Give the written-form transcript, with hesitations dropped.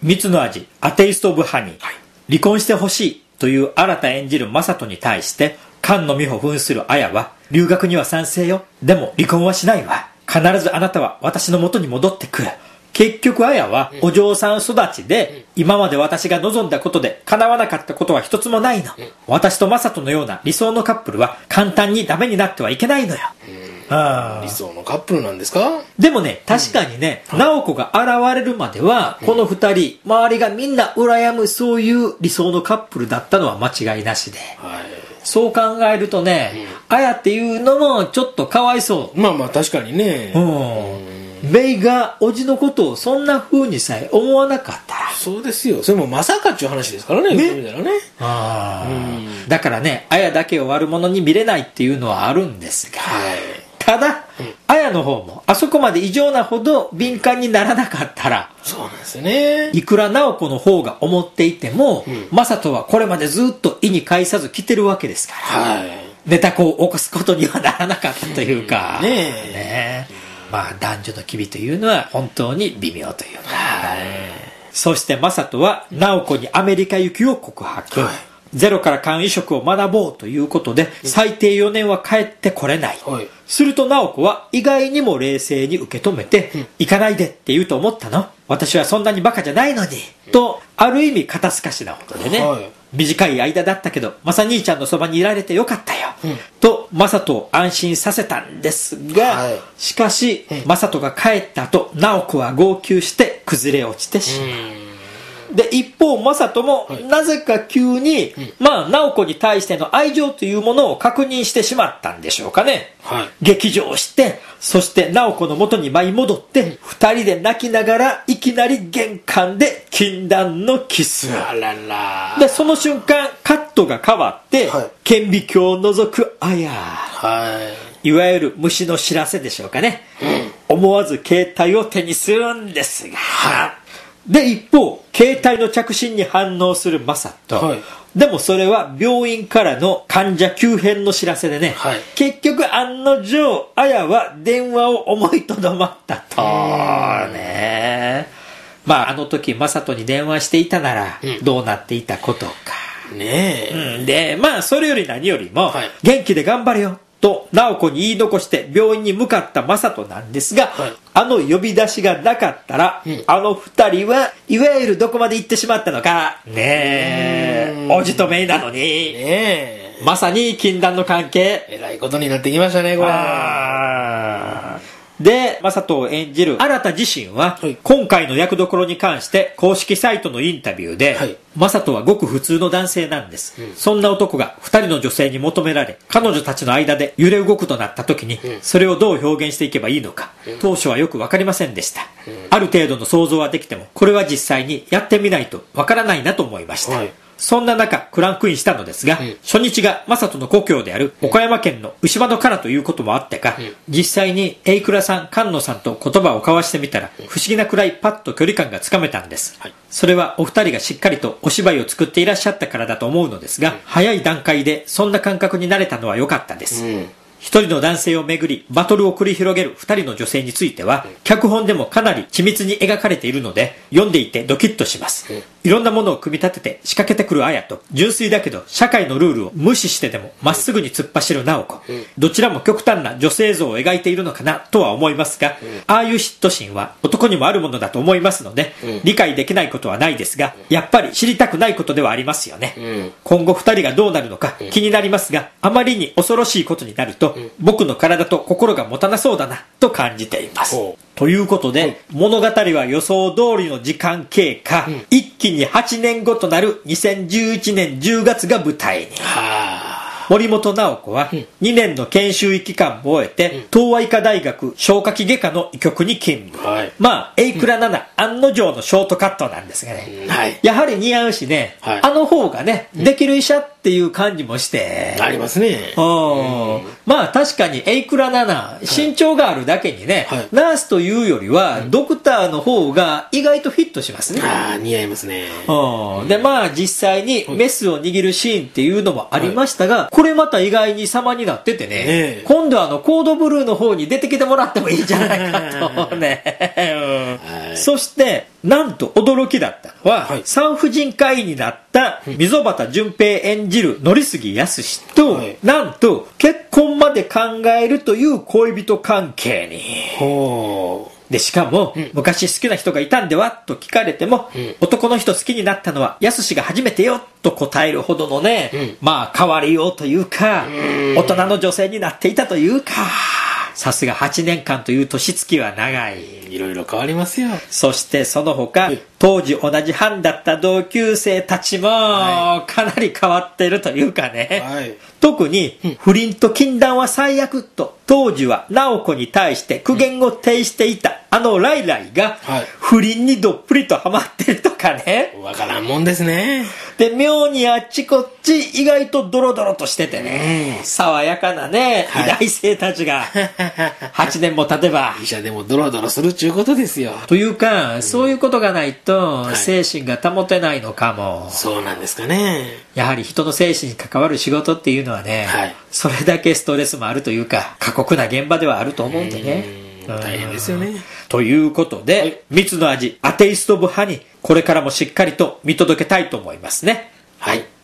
蜜の味アテイスト・オブ・ハニー、離婚してほしいという新演じるマサトに対して菅野美穂扮する綾は、留学には賛成よ、でも離婚はしないわ、必ずあなたは私の元に戻ってくる。結局綾はお嬢さん育ちで、今まで私が望んだことで叶わなかったことは一つもないの。私とマサトのような理想のカップルは簡単にダメになってはいけないのよ。 理想のカップルなんですか？ でもね、確かにね、直子が現れるまでは、この二人、周りがみんな羨むそういう理想のカップルだったのは間違いなしで。そう考えるとね、綾っていうのもちょっとかわいそう。 まあまあ確かにね。 メイがおじのことをそんな風にさえ思わなかったら。 そうですよ。それもまさかっていう話ですからね。ね。 だからね、綾だけを悪者に見れないっていうのはあるんですが。ただ、綾の方もあそこまで異常なほど敏感にならなかったら、 そうなんですよね。 いくら直子の方が思っていても、マサトはこれまでずっと意に介さず来てるわけですから、ネタ子を起こすことにはならなかったというか、まあ男女の機微というのは本当に微妙というか、そしてマサトは直子にアメリカ行きを告白、ゼロから管理職を学ぼうということで、最低4年は帰ってこれない。すると直子は意外にも冷静に受け止めて、行かないでって言うと思ったの？私はそんなにバカじゃないのに。と、ある意味肩透かしなことでね、短い間だったけど、マサ兄ちゃんのそばにいられてよかったよ。と、マサトを安心させたんですが、しかし、マサトが帰った後、直子は号泣して崩れ落ちてしまう。で、一方、マサトも、なぜか急に、まあ、直子に対しての愛情というものを確認してしまったんでしょうかね。激情して、そして直子の元に舞い戻って、二人で泣きながら、いきなり玄関で禁断のキス。で、その瞬間、カットが変わって、顕微鏡を覗く綾。いわゆる虫の知らせでしょうかね。思わず携帯を手にするんですが、で、一方、携帯の着信に反応するマサト。でもそれは病院からの患者急変の知らせでね、結局案の定、綾は電話を思いとどまったと。ね。まあ、あの時マサトに電話していたなら、どうなっていたことか。で、まあ、それより何よりも、元気で頑張れよ。と直子に言い残して病院に向かったマサトなんですが、あの呼び出しがなかったら、あの二人はいわゆるどこまで行ってしまったのかねえ、おじとめいなのにまさに禁断の関係、 えらいことになってきましたねこれ。 で、マサトを演じる新自身は、今回の役どころに関して公式サイトのインタビューで、マサトはごく普通の男性なんです。そんな男が二人の女性に求められ、彼女たちの間で揺れ動くとなった時に、それをどう表現していけばいいのか、当初はよくわかりませんでした。ある程度の想像はできても、これは実際にやってみないとわからないなと思いました。そんな中、クランクインしたのですが、初日がマサトの故郷である岡山県の牛窓からということもあってか、実際にエイクラさん、菅野さんと言葉を交わしてみたら、不思議なくらいパッと距離感がつかめたんです。それはお二人がしっかりとお芝居を作っていらっしゃったからだと思うのですが、早い段階でそんな感覚になれたのは良かったです。一人の男性をめぐりバトルを繰り広げる二人の女性については、脚本でもかなり緻密に描かれているので、読んでいてドキッとします。いろんなものを組み立てて仕掛けてくる綾と、純粋だけど社会のルールを無視してでもまっすぐに突っ走る直子、どちらも極端な女性像を描いているのかなとは思いますが、ああいう嫉妬心は男にもあるものだと思いますので、理解できないことはないですが、やっぱり知りたくないことではありますよね。今後二人がどうなるのか気になりますが、あまりに恐ろしいことになると、僕の体と心が持たなそうだなと感じています。ということで、物語は予想通りの時間経過、一気に8年後となる2011年10月が舞台に。森本直子は2年の研修期間を終えて、東和医科大学消化器外科の医局に勤務。まあ、エイクラ7、案の定のショートカットなんですがね。やはり似合うしね、あの方がね、できる医者っていう感じもして。 ありますね。 まあ確かにエイクラ7、身長があるだけにね、ナースというよりは、ドクターの方が意外とフィットしますね。 似合いますね。 で、まあ実際にメスを握るシーンっていうのもありましたが、これまた意外に様になっててね、今度はコードブルーの方に出てきてもらってもいいんじゃないかとね。 そしてなんと驚きだったのは、 はい、 産婦人科医になった溝端淳平演じる典杉康と、はい、なんと結婚まで考えるという恋人関係に。 ほうでしかも、昔好きな人がいたんではと聞かれても、男の人好きになったのは康が初めてよと答えるほどのね、まあ変わりようというか、大人の女性になっていたというか、さすが8年間という年月は長い。 いろいろ変わりますよ。 そしてその他、当時同じ班だった同級生たちもかなり変わってるというかね、はい、特に不倫と禁断は最悪と当時は直子に対して苦言を呈していたあのライライが不倫にどっぷりとハマってるとかね。 わからんもんですね。 で妙にあっちこっち意外とドロドロとしててね、爽やかなね、はい、偉大生たちが8年も経てば医者でもドロドロするっちゅうことですよ。 というか、そういうことがないと精神が保てないのかも、 はい、そうなんですかね。 やはり人の精神に関わる仕事っていうのはね、はい、それだけストレスもあるというか過酷な現場ではあると思うんでね、 大変ですよね。 ということで、はい、蜜の味アテイスト部派にこれからもしっかりと見届けたいと思いますね。 はい。